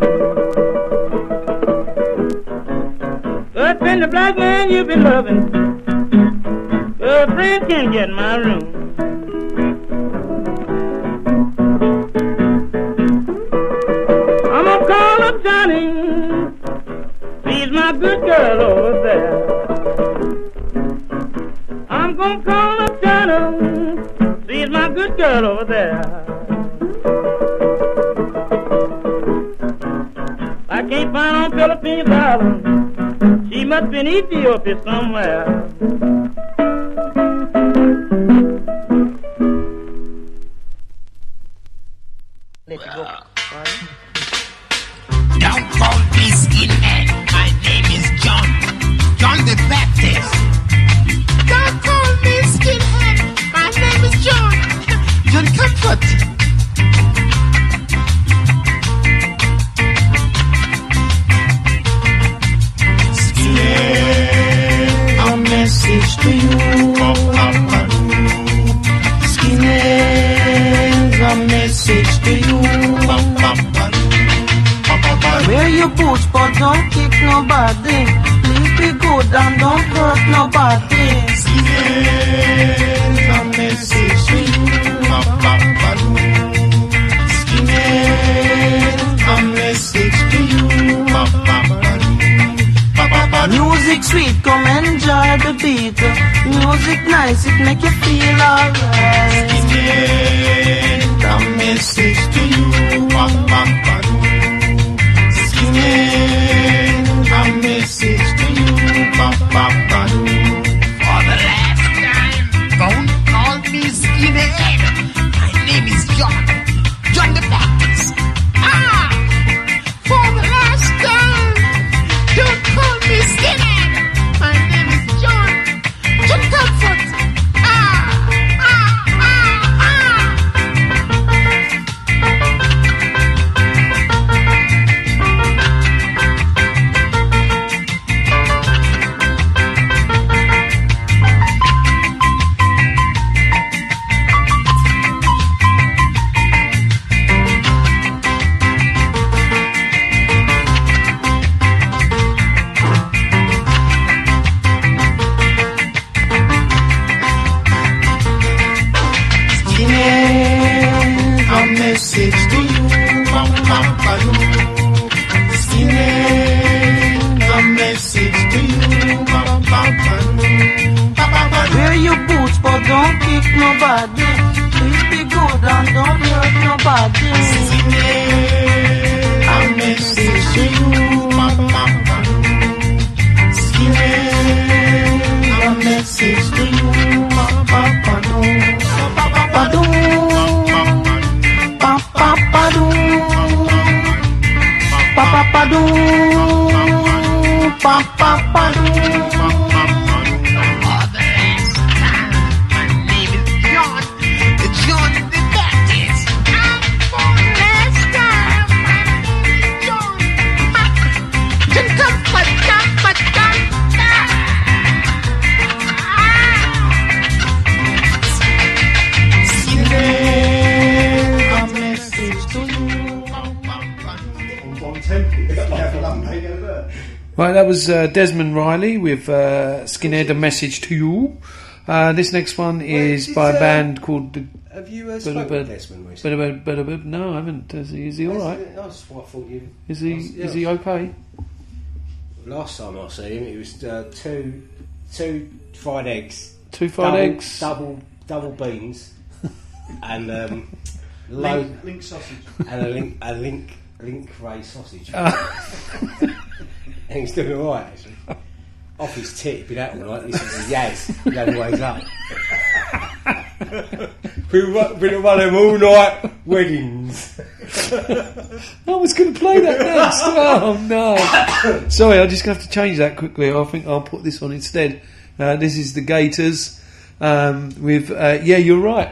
Up in the black man you've been loving, a friend can get my room. I'm gonna call up Johnny, he's my good girl over there. I'm gonna call up Johnny, she's my good girl over there. I can't find on Philippines Island, she must be in Ethiopia somewhere. Let it go. Don't call me skinhead. My name is John. John the Baptist. Don't call me skinhead. My name is John. John Comfort. Skinhead, a message to you. Skinhead, a message to you. Wear your boots but don't kick nobody. Please be good and don't hurt nobody. Skinhead, a message to you. Skinhead, a message to you. Music sweet, come enjoy the beat. Music nice, it make you feel alright. Skinhead, a message to you. Skinhead, a message to you. For the last time, don't call me skinhead. My name is John. John the Baptist. Ah! don't kick nobody. Please be good and don't hurt nobody. A message to you, Mama. A message to you, Papa. Papa, do. Papa, do. Papa, do. Papa, do. Right, that was uh, Desmond Riley with uh, Skinhead, A Message to You. Uh, this next one is Well, by is, a uh, band called... The Have you uh, spoken with Desmond recently? No, I haven't. Is he, is he alright? That's what I thought you... Is he, yeah. is he okay? Last time I seen him, it was uh, two, two fried eggs, Two fried double, eggs? double, double beans, and um, Link- load- link sausage. and a link, a link, link ray sausage. Ah. And he's doing all right actually. Off his tit, he'd be that all right. This is a Yaz, the other way's up. Been been at one of them all night weddings. I was going to play that next. Oh no! Sorry, I just have to change that quickly. I think I'll put this on instead. Uh, this is the Gators um, with uh, "Yeah, You're Right."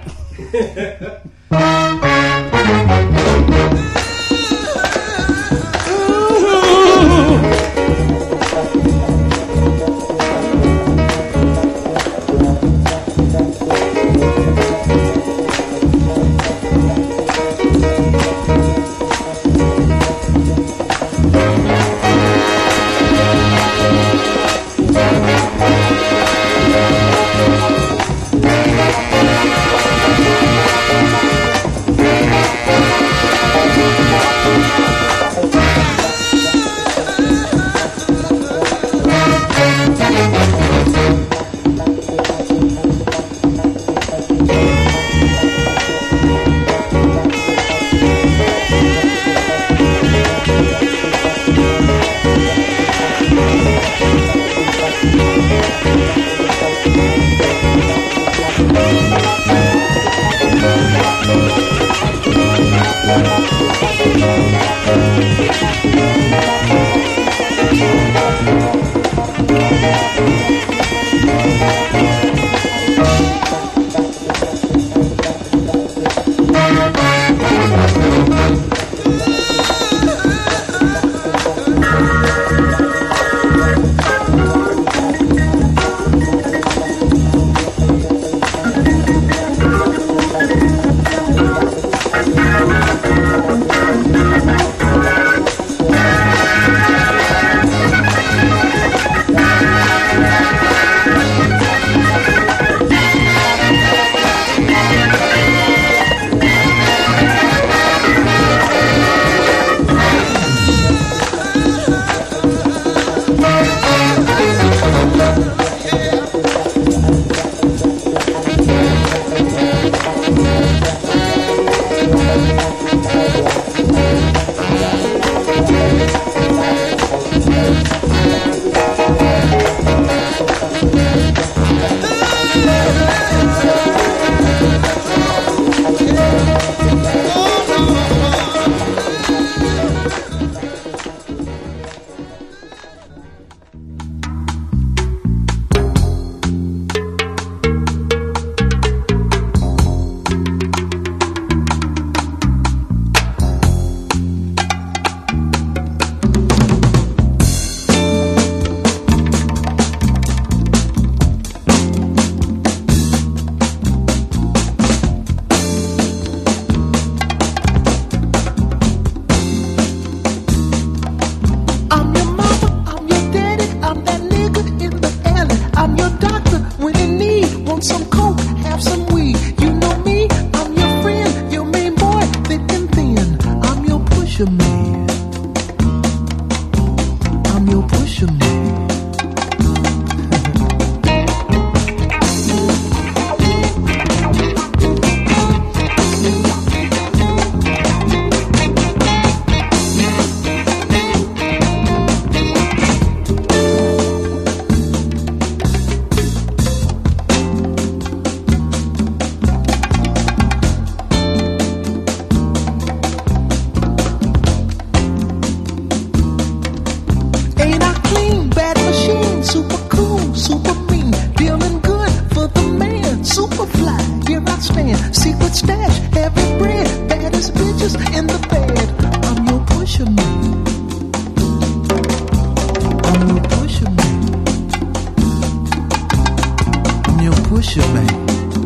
pusher man.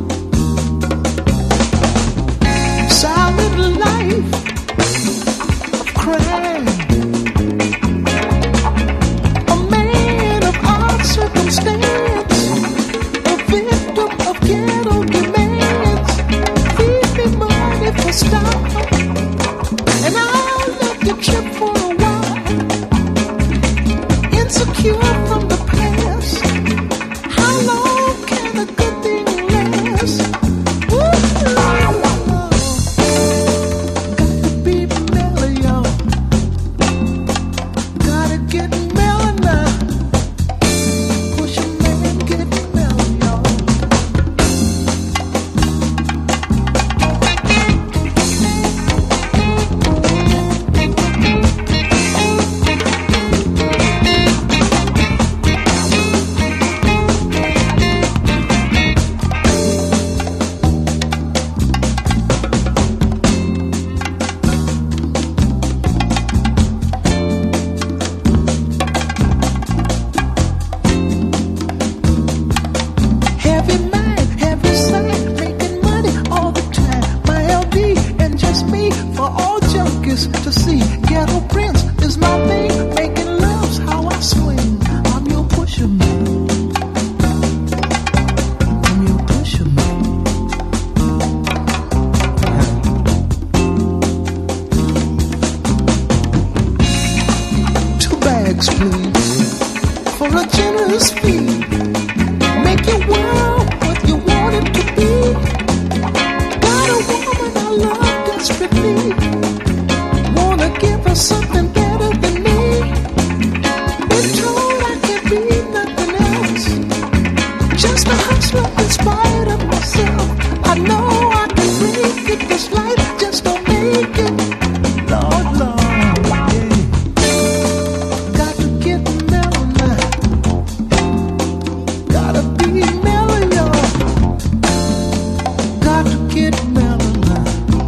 So I live a life of crime, a man of odd circumstance, a victim of ghetto demands. Feed me money for stop, and I'll let you trip for a while. Insecure from the past, how long can a good thing last? Woo! Gotta be mellow, y'all. Gotta get mellow now. Push a man, get mellow, y'all. Heavy mind, heavy side, making money all the time. My L D and just me for all junkies to see. Ghetto Prince is my thing, making love's how I swing. I'm your pusher man. I'm your pusher man. Two bags, please, for a generous fee. Make your world what you want it to be. Got a woman I love desperately. Wanna give her something better than me. Been told I can't be nothing else. Just a hustler in spite of myself. I know I can make it. This life just don't make it. Lord, Lord, yeah. Got to get mellow now. Gotta be mellow, y'all. Got to get mellow now.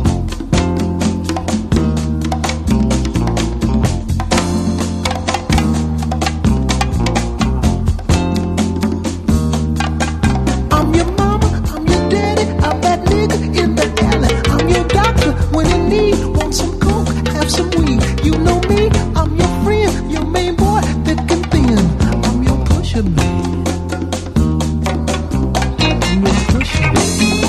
I'm your mama, I'm your daddy, I'm that nigga in the alley. I'm your doctor when you need, want some coke, have some weed. You know me, I'm your friend, your main boy, thick and thin. I'm your pusher man. I'm your pusher man.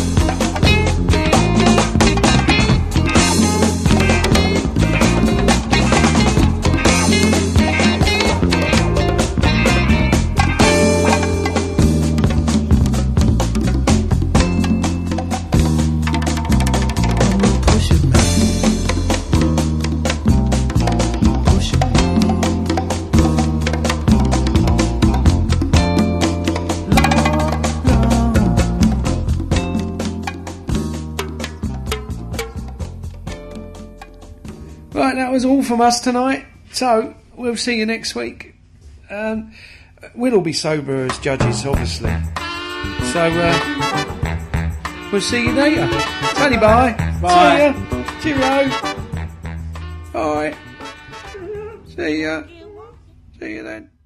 Right, that was all from us tonight. So we'll see you next week. Um, we'll all be sober as judges, obviously. So uh, we'll see you later. Tony, bye. Bye. See ya. Cheerio. Bye. See ya. See you then.